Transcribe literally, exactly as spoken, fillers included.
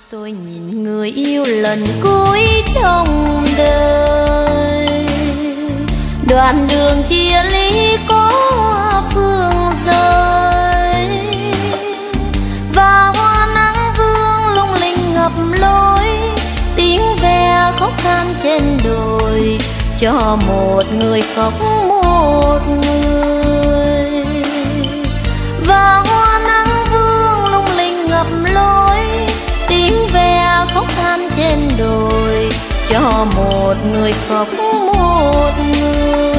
Tôi nhìn người yêu lần cuối trong đời, đoạn đường chia ly có phương rơi, và hoa nắng vương lung linh ngập lối, tiếng ve khóc than trên đồi, cho một người khóc một người. Và hoa nắng vương lung linh ngập lối, tiếng ve khóc than trên đồi, cho một người khóc một người.